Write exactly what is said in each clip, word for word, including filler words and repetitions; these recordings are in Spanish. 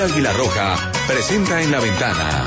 Café Águila Roja presenta En la Ventana.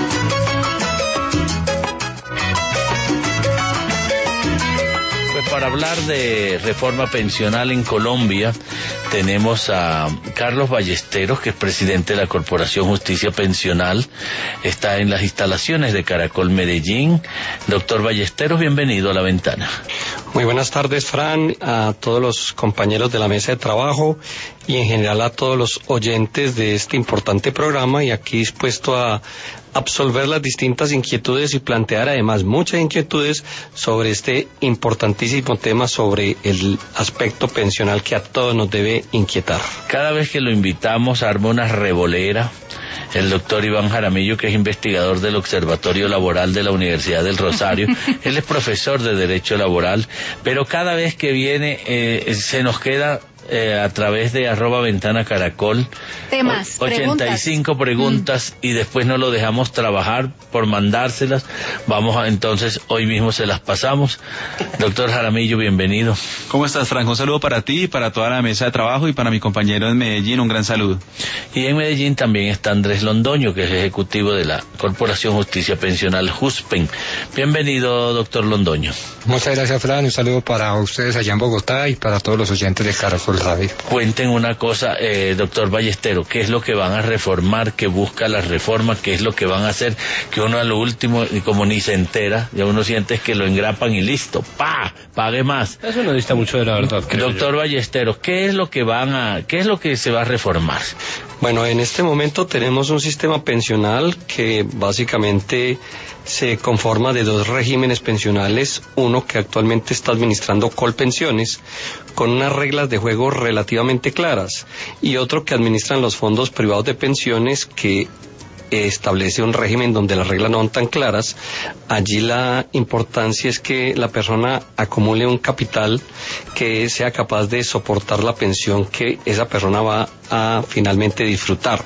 Pues para hablar de reforma pensional en Colombia, tenemos a Carlos Ballesteros, que es presidente de la Corporación Justicia Pensional. Está en las instalaciones de Caracol Medellín. Doctor Ballesteros, bienvenido a La Ventana. Muy buenas tardes, Fran, a todos los compañeros de la mesa de trabajo y en general a todos los oyentes de este importante programa, y aquí dispuesto a absolver las distintas inquietudes y plantear además muchas inquietudes sobre este importantísimo tema sobre el aspecto pensional que a todos nos debe inquietar. Cada vez que lo invitamos arma una revolera. El doctor Iván Jaramillo, que es investigador del Observatorio Laboral de la Universidad del Rosario, él es profesor de Derecho Laboral, pero cada vez que viene eh, se nos queda eh, a través de arroba ventana caracol temas, ochenta y cinco preguntas, mm. y después no lo dejamos trabajar por mandárselas. Vamos a, entonces hoy mismo se las pasamos. Doctor Jaramillo, bienvenido. ¿Cómo estás, Franco? Un saludo para ti, para toda la mesa de trabajo y para mi compañero en Medellín, un gran saludo. Y en Medellín también está Andrés Londoño, que es ejecutivo de la Corporación Justicia Pensional Juspen. Bienvenido, doctor Londoño. Muchas gracias, Fran. Un saludo para ustedes allá en Bogotá y para todos los oyentes de Caracol Radio. Cuenten una cosa, eh, doctor Ballesteros, ¿qué es lo que van a reformar? ¿Qué busca la reforma? ¿Qué es lo que van a hacer? Que uno a lo último, como ni se entera, ya uno siente que lo engrapan y listo, ¡pa! Pague más. Eso no dista mucho de la verdad. Doctor Ballesteros, ¿qué es lo que van a, qué es lo que se va a reformar? Bueno, en este momento tenemos un sistema pensional que básicamente se conforma de dos regímenes pensionales, uno que actualmente está administrando Colpensiones, con unas reglas de juego relativamente claras, y otro que administran los fondos privados de pensiones, que establece un régimen donde las reglas no son tan claras. Allí la importancia es que la persona acumule un capital que sea capaz de soportar la pensión que esa persona va a finalmente disfrutar.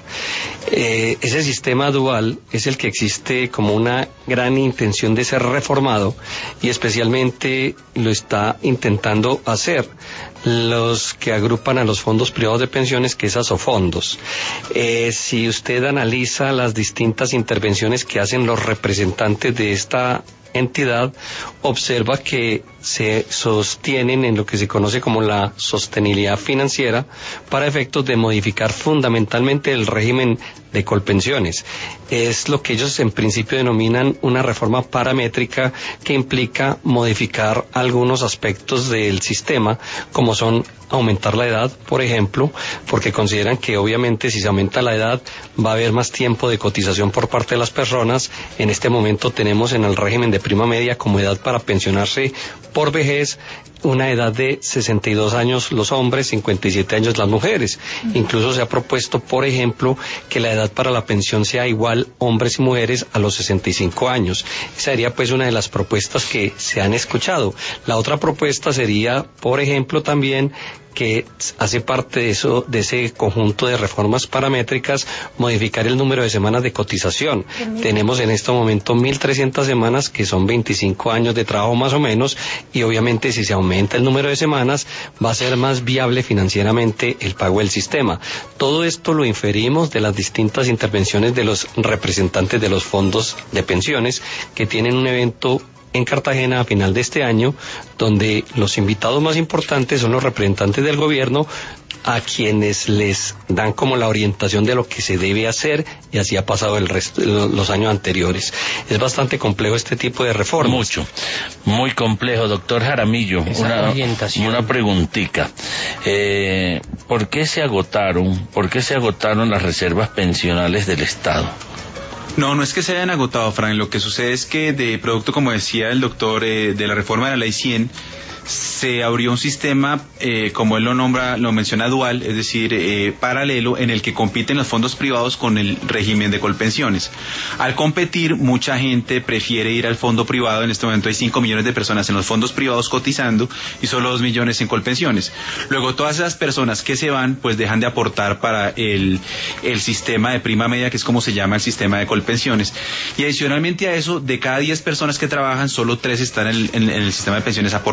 Eh, ese sistema dual es el que existe como una gran intención de ser reformado, y especialmente lo está intentando hacer los que agrupan a los fondos privados de pensiones, que es Asofondos. Eh, si usted analiza las distintas intervenciones que hacen los representantes de esta entidad, observa que se sostienen en lo que se conoce como la sostenibilidad financiera para efectos de modificar fundamentalmente el régimen de Colpensiones. Es lo que ellos en principio denominan una reforma paramétrica, que implica modificar algunos aspectos del sistema, como son aumentar la edad, por ejemplo, porque consideran que obviamente si se aumenta la edad va a haber más tiempo de cotización por parte de las personas. En este momento tenemos en el régimen de prima media como edad para pensionarse por vejez una edad de sesenta y dos años los hombres, cincuenta y siete años las mujeres. Uh-huh. Incluso se ha propuesto, por ejemplo, que la edad para la pensión sea igual hombres y mujeres a los sesenta y cinco años. Esa sería pues una de las propuestas que se han escuchado. La otra propuesta sería, por ejemplo, también que hace parte de eso, de ese conjunto de reformas paramétricas, modificar el número de semanas de cotización. Tenemos en este momento mil trescientas semanas, que son veinticinco años de trabajo más o menos, y obviamente si se aumenta el número de semanas va a ser más viable financieramente el pago del sistema. Todo esto lo inferimos de las distintas intervenciones de los representantes de los fondos de pensiones, que tienen un evento en Cartagena a final de este año, donde los invitados más importantes son los representantes del gobierno, a quienes les dan como la orientación de lo que se debe hacer, y así ha pasado el resto, los años anteriores. Es bastante complejo este tipo de reformas. Mucho, muy complejo. Doctor Jaramillo, una, una preguntita. Eh, ¿por qué se agotaron, por qué se agotaron las reservas pensionales del Estado? No, no es que se hayan agotado, Fran. Lo que sucede es que de producto, como decía el doctor, eh, de la reforma de la ley cien, se abrió un sistema, eh, como él lo nombra, lo menciona dual, es decir, eh, paralelo, en el que compiten los fondos privados con el régimen de Colpensiones. Al competir, mucha gente prefiere ir al fondo privado. En este momento hay cinco millones de personas en los fondos privados cotizando y solo dos millones en Colpensiones. Luego, todas esas personas que se van, pues dejan de aportar para el, el sistema de prima media, que es como se llama el sistema de Colpensiones. Y adicionalmente a eso, de cada diez personas que trabajan, solo tres están en el, en, en el sistema de pensiones aportando.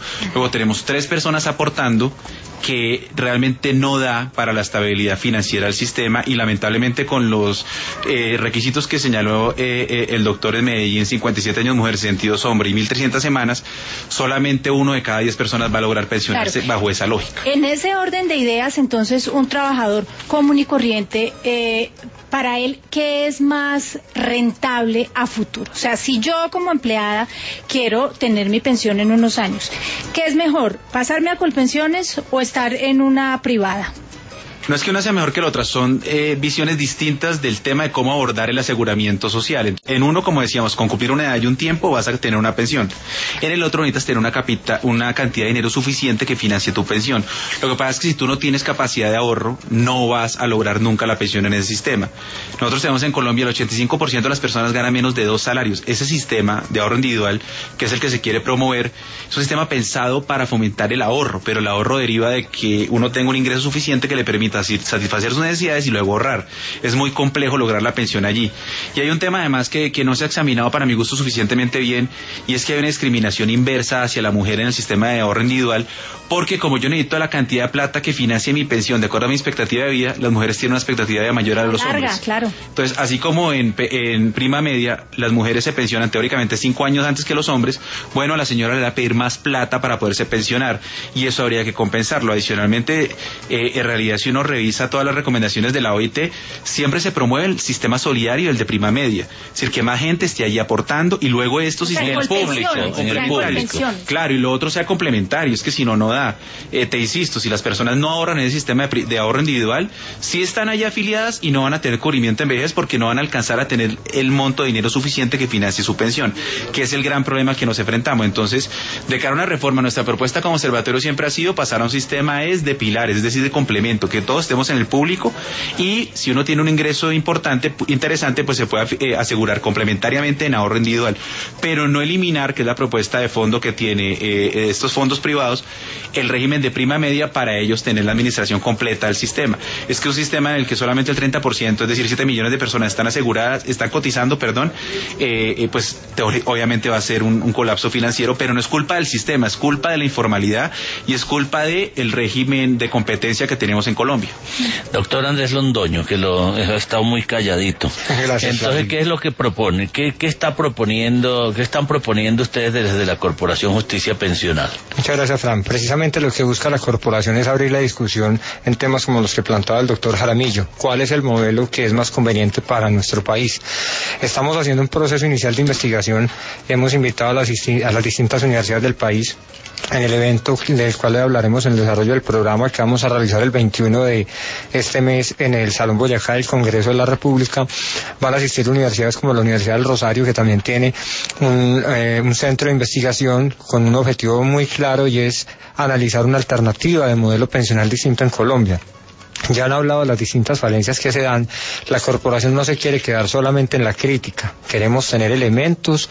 Luego tenemos tres personas aportando, que realmente no da para la estabilidad financiera del sistema, y lamentablemente con los eh, requisitos que señaló eh, eh, el doctor en Medellín, cincuenta y siete años mujer, sesenta y dos hombre y mil trescientas semanas, solamente uno de cada diez personas va a lograr pensionarse, claro, bajo esa lógica. En ese orden de ideas, entonces, un trabajador común y corriente, eh, para él, ¿qué es más rentable a futuro? O sea, si yo como empleada quiero tener mi pensión en unos años, ¿qué es mejor, pasarme a Colpensiones o estar en una privada? No es que una sea mejor que la otra, son eh, visiones distintas del tema de cómo abordar el aseguramiento social. En uno, como decíamos, con cumplir una edad y un tiempo vas a tener una pensión. En el otro necesitas tener una, capita, una cantidad de dinero suficiente que financie tu pensión. Lo que pasa es que si tú no tienes capacidad de ahorro, no vas a lograr nunca la pensión en ese sistema. Nosotros tenemos en Colombia el ochenta y cinco por ciento de las personas ganan menos de dos salarios. Ese sistema de ahorro individual, que es el que se quiere promover, es un sistema pensado para fomentar el ahorro, pero el ahorro deriva de que uno tenga un ingreso suficiente que le permita satisfacer sus necesidades y luego ahorrar. Es muy complejo lograr la pensión allí. Y hay un tema además que, que no se ha examinado para mi gusto suficientemente bien, y es que hay una discriminación inversa hacia la mujer en el sistema de ahorro individual, porque como yo necesito la cantidad de plata que financie mi pensión de acuerdo a mi expectativa de vida, las mujeres tienen una expectativa de vida mayor a los larga, hombres. Claro. Entonces, así como en, en prima media las mujeres se pensionan teóricamente cinco años antes que los hombres, bueno, a la señora le da a pedir más plata para poderse pensionar, y eso habría que compensarlo. Adicionalmente, eh, en realidad, si uno revisa todas las recomendaciones de la O I T, siempre se promueve el sistema solidario, el de prima media, es decir, que más gente esté allí aportando, y luego estos sistemas públicos, en el público. Claro, y lo otro sea complementario, es que si no, no da. Eh, te insisto, si las personas no ahorran en ese sistema de, de ahorro individual, sí están allá afiliadas y no van a tener cubrimiento en vejez, porque no van a alcanzar a tener el monto de dinero suficiente que financie su pensión, que es el gran problema que nos enfrentamos. Entonces, de cara a una reforma, nuestra propuesta como observatorio siempre ha sido pasar a un sistema es de pilares, es decir, de complemento, que todos estemos en el público, y si uno tiene un ingreso importante, interesante, pues se puede eh, asegurar complementariamente en ahorro individual, pero no eliminar, que es la propuesta de fondo que tiene eh, estos fondos privados, el régimen de prima media para ellos tener la administración completa del sistema. Es que un sistema en el que solamente el treinta por ciento, es decir, siete millones de personas están aseguradas, están cotizando, perdón, eh, eh, pues teori- obviamente va a ser un, un colapso financiero, pero no es culpa del sistema, es culpa de la informalidad y es culpa del régimen de competencia que tenemos en Colombia. Doctor Andrés Londoño, que lo ha estado muy calladito. Gracias. Entonces, ¿qué es lo que propone? ¿Qué, qué está proponiendo, qué están proponiendo ustedes desde la Corporación Justicia Pensional? Muchas gracias, Fran. Precisamente lo que busca la corporación es abrir la discusión en temas como los que planteaba el doctor Jaramillo. ¿Cuál es el modelo que es más conveniente para nuestro país? Estamos haciendo un proceso inicial de investigación. Hemos invitado a las, a las distintas universidades del país en el evento del cual le hablaremos en el desarrollo del programa que vamos a realizar el veintiuno de este mes en el Salón Boyacá del Congreso de la República. Van a asistir universidades como la Universidad del Rosario, que también tiene un, eh, un centro de investigación con un objetivo muy claro, y es analizar una alternativa de modelo pensional distinto en Colombia. Ya han hablado de las distintas falencias que se dan. La corporación no se quiere quedar solamente en la crítica. Queremos tener elementos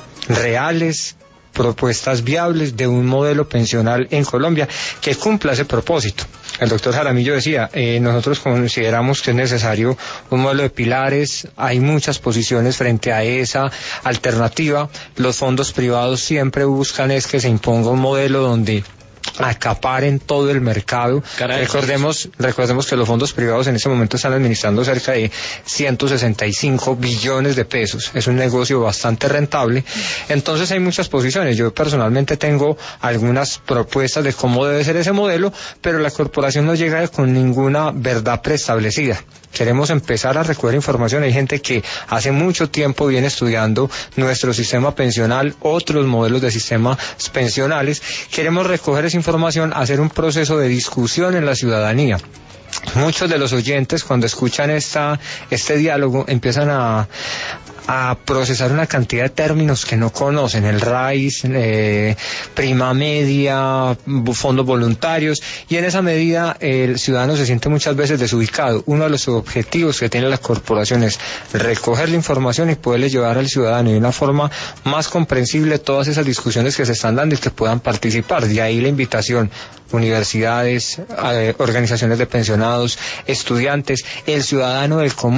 reales, propuestas viables de un modelo pensional en Colombia que cumpla ese propósito. El doctor Jaramillo decía, eh, nosotros consideramos que es necesario un modelo de pilares. Hay muchas posiciones frente a esa alternativa. Los fondos privados siempre buscan es que se imponga un modelo donde acaparen todo el mercado. Caray, recordemos recordemos que los fondos privados en este momento están administrando cerca de ciento sesenta y cinco billones de pesos. Es un negocio bastante rentable. Entonces hay muchas posiciones. Yo personalmente tengo algunas propuestas de cómo debe ser ese modelo, pero la corporación no llega con ninguna verdad preestablecida. Queremos empezar a recoger información. Hay gente que hace mucho tiempo viene estudiando nuestro sistema pensional, otros modelos de sistemas pensionales. Queremos recoger esa información, hacer un proceso de discusión en la ciudadanía. Muchos de los oyentes, cuando escuchan esta este diálogo, empiezan a a procesar una cantidad de términos que no conocen, el R A I S, eh, prima media, fondos voluntarios, y en esa medida el ciudadano se siente muchas veces desubicado. Uno de los objetivos que tiene la corporación es recoger la información y poderle llevar al ciudadano de una forma más comprensible todas esas discusiones que se están dando y que puedan participar. De ahí la invitación, universidades, eh, organizaciones de pensionados, estudiantes, el ciudadano del común.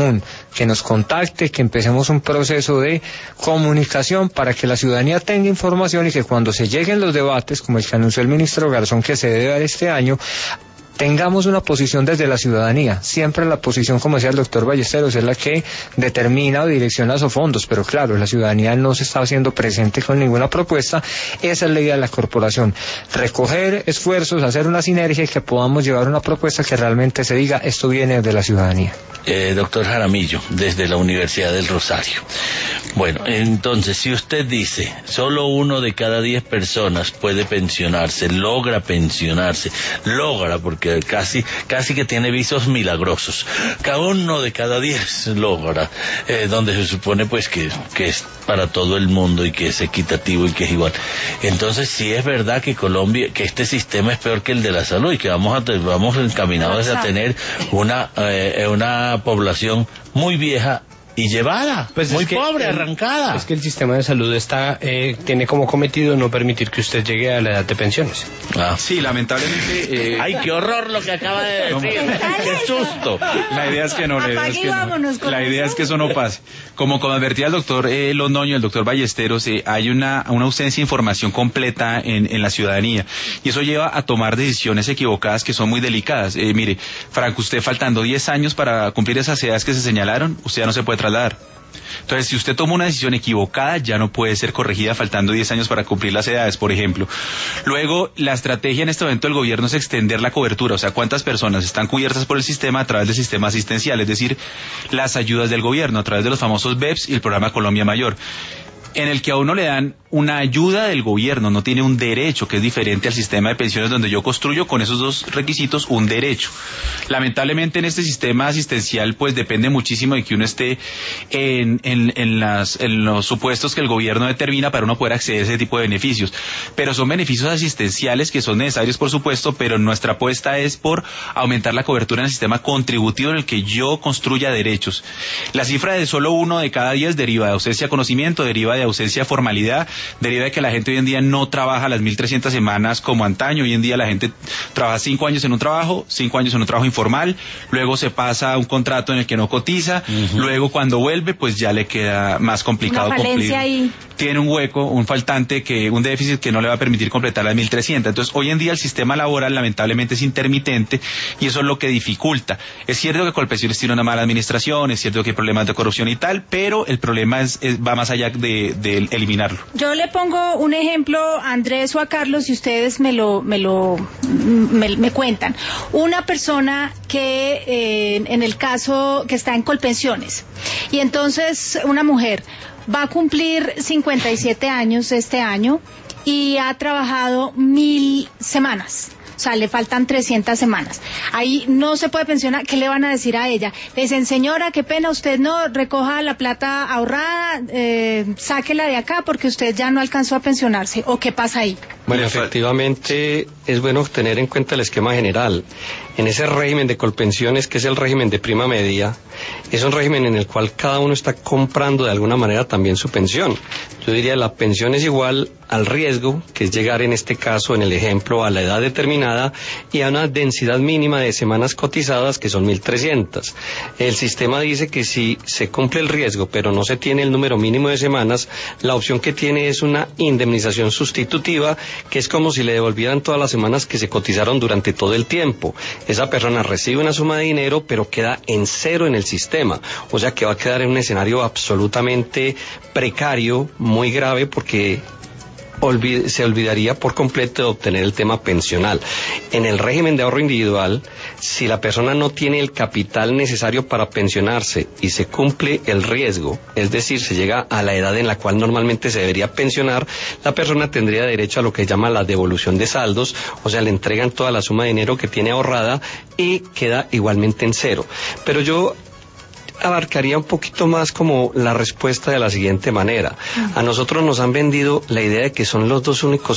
que nos contacte, que empecemos un proceso de comunicación para que la ciudadanía tenga información y que cuando se lleguen los debates, como el que anunció el ministro Garzón que se debe dar este año, tengamos una posición desde la ciudadanía. Siempre la posición, como decía el doctor Ballesteros, es la que determina o direcciona esos fondos, pero claro, la ciudadanía no se está haciendo presente con ninguna propuesta. Esa es la idea de la corporación, recoger esfuerzos, hacer una sinergia y que podamos llevar una propuesta que realmente se diga, esto viene de la ciudadanía. Eh, doctor Jaramillo, desde la Universidad del Rosario. Bueno, entonces, si usted dice, solo uno de cada diez personas puede pensionarse, logra pensionarse, logra, porque casi casi que tiene visos milagrosos, cada uno de cada diez logra, eh, donde se supone pues que, que es para todo el mundo y que es equitativo y que es igual. Entonces, si es verdad que Colombia, que este sistema es peor que el de la salud y que vamos a vamos encaminados a tener una eh, una población muy vieja y llevada, pues muy pobre, el, arrancada. Es que el sistema de salud está eh, tiene como cometido no permitir que usted llegue a la edad de pensiones. Ah. Sí, lamentablemente. Eh... Ay, qué horror lo que acaba de decir. Qué susto. La idea es que no, la idea es que, no. La idea es que eso no pase. Como, como advertía el doctor eh, Londoño, el doctor Ballesteros, eh, hay una, una ausencia de información completa en, en la ciudadanía y eso lleva a tomar decisiones equivocadas que son muy delicadas. Eh, mire, Franco, usted faltando diez años para cumplir esas edades que se señalaron, usted ya no se puede trasladar. Entonces, si usted toma una decisión equivocada, ya no puede ser corregida faltando diez años para cumplir las edades, por ejemplo. Luego, la estrategia en este momento del gobierno es extender la cobertura, o sea, cuántas personas están cubiertas por el sistema a través del sistema asistencial, es decir, las ayudas del gobierno a través de los famosos B E P S y el programa Colombia Mayor, en el que a uno le dan una ayuda del gobierno, no tiene un derecho, que es diferente al sistema de pensiones donde yo construyo con esos dos requisitos un derecho. Lamentablemente en este sistema asistencial pues depende muchísimo de que uno esté en, en, en, las, en los supuestos que el gobierno determina para uno poder acceder a ese tipo de beneficios. Pero son beneficios asistenciales que son necesarios por supuesto, pero nuestra apuesta es por aumentar la cobertura en el sistema contributivo en el que yo construya derechos. La cifra de solo uno de cada diez deriva de ausencia de conocimiento, deriva de ausencia de formalidad, deriva de que la gente hoy en día no trabaja las mil trescientas semanas como antaño. Hoy en día la gente trabaja cinco años en un trabajo, cinco años en un trabajo informal, luego se pasa a un contrato en el que no cotiza, uh-huh. Luego cuando vuelve pues ya le queda más complicado cumplir. Ahí. Tiene un hueco, un faltante, que un déficit que no le va a permitir completar las mil trescientas. Entonces hoy en día el sistema laboral lamentablemente es intermitente y eso es lo que dificulta. Es cierto que Colpensiones tiene una mala administración, es cierto que hay problemas de corrupción y tal, pero el problema es, es va más allá de, de eliminarlo. Yo le pongo un ejemplo a Andrés o a Carlos y ustedes me lo me lo me, me cuentan. Una persona que eh, en el caso que está en Colpensiones y entonces una mujer va a cumplir cincuenta y siete años este año y ha trabajado mil semanas. O sea, le faltan trescientas semanas. Ahí no se puede pensionar. ¿Qué le van a decir a ella? Le dicen, señora, qué pena, usted no recoja la plata ahorrada, eh, sáquela de acá porque usted ya no alcanzó a pensionarse. ¿O qué pasa ahí? Bueno, efectivamente es bueno tener en cuenta el esquema general. En ese régimen de Colpensiones, que es el régimen de prima media, es un régimen en el cual cada uno está comprando de alguna manera también su pensión. Yo diría la pensión es igual al riesgo, que es llegar en este caso, en el ejemplo, a la edad determinada y a una densidad mínima de semanas cotizadas que son mil trescientas. El sistema dice que si se cumple el riesgo pero no se tiene el número mínimo de semanas, la opción que tiene es una indemnización sustitutiva, que es como si le devolvieran todas las semanas que se cotizaron durante todo el tiempo. Esa persona recibe una suma de dinero pero queda en cero en el sistema, o sea que va a quedar en un escenario absolutamente precario, muy grave, porque Olvid- se olvidaría por completo de obtener el tema pensional. En el régimen de ahorro individual, si la persona no tiene el capital necesario para pensionarse y se cumple el riesgo, es decir, se llega a la edad en la cual normalmente se debería pensionar, la persona tendría derecho a lo que llama la devolución de saldos, o sea, le entregan toda la suma de dinero que tiene ahorrada y queda igualmente en cero. Pero yo abarcaría un poquito más como la respuesta de la siguiente manera. A nosotros nos han vendido la idea de que son los dos únicos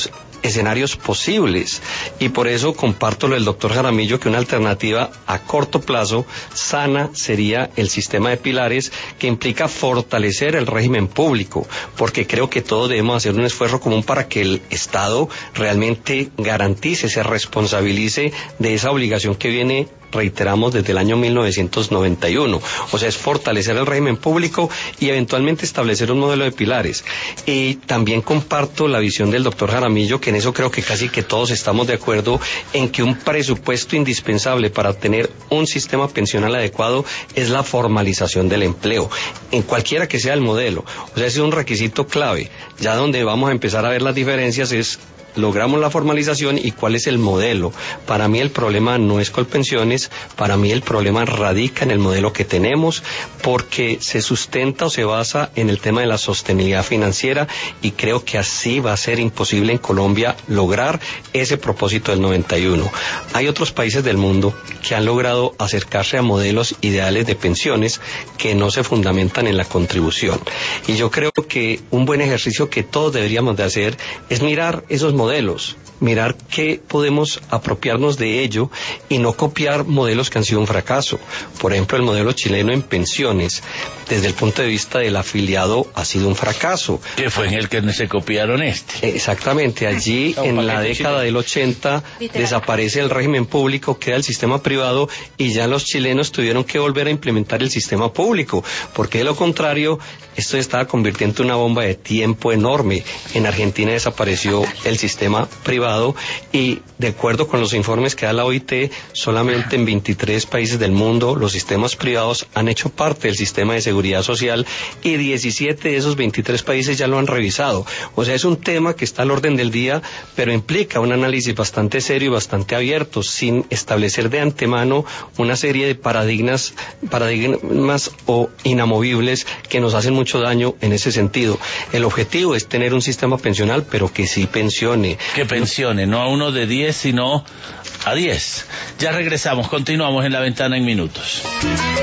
escenarios posibles, y por eso comparto lo del doctor Jaramillo, que una alternativa a corto plazo sana sería el sistema de pilares, que implica fortalecer el régimen público, porque creo que todos debemos hacer un esfuerzo común para que el Estado realmente garantice, se responsabilice de esa obligación que viene, reiteramos, desde el año mil novecientos noventa y uno. O sea, es fortalecer el régimen público y eventualmente establecer un modelo de pilares. Y también comparto la visión del doctor Jaramillo, que en eso creo que casi que todos estamos de acuerdo, en que un presupuesto indispensable para obtener un sistema pensional adecuado es la formalización del empleo, en cualquiera que sea el modelo. O sea, ese es un requisito clave. Ya donde vamos a empezar a ver las diferencias es: logramos la formalización y cuál es el modelo. Para mí el problema no es Colpensiones, para mí el problema radica en el modelo que tenemos, porque se sustenta o se basa en el tema de la sostenibilidad financiera, y creo que así va a ser imposible en Colombia lograr ese propósito del noventa y uno. Hay otros países del mundo que han logrado acercarse a modelos ideales de pensiones que no se fundamentan en la contribución, y yo creo que un buen ejercicio que todos deberíamos de hacer es mirar esos modelos modelos, mirar qué podemos apropiarnos de ello y no copiar modelos que han sido un fracaso. Por ejemplo, el modelo chileno en pensiones, desde el punto de vista del afiliado, ha sido un fracaso. Que fue en el que se copiaron este. Exactamente, allí en la década del ochenta desaparece el régimen público, queda el sistema privado, y ya los chilenos tuvieron que volver a implementar el sistema público, porque de lo contrario esto se estaba convirtiendo en una bomba de tiempo enorme. En Argentina desapareció el sistema privado, y de acuerdo con los informes que da la O I T, solamente en veintitrés países del mundo los sistemas privados han hecho parte del sistema de seguridad social, y diecisiete de esos veintitrés países ya lo han revisado. O sea, es un tema que está al orden del día, pero implica un análisis bastante serio y bastante abierto, sin establecer de antemano una serie de paradigmas, paradigmas o inamovibles que nos hacen mucho daño en ese sentido. El objetivo es tener un sistema pensional, pero que sí pensione. Que pensione, no a uno de diez, sino a diez. Ya regresamos, continuamos en La Ventana en minutos.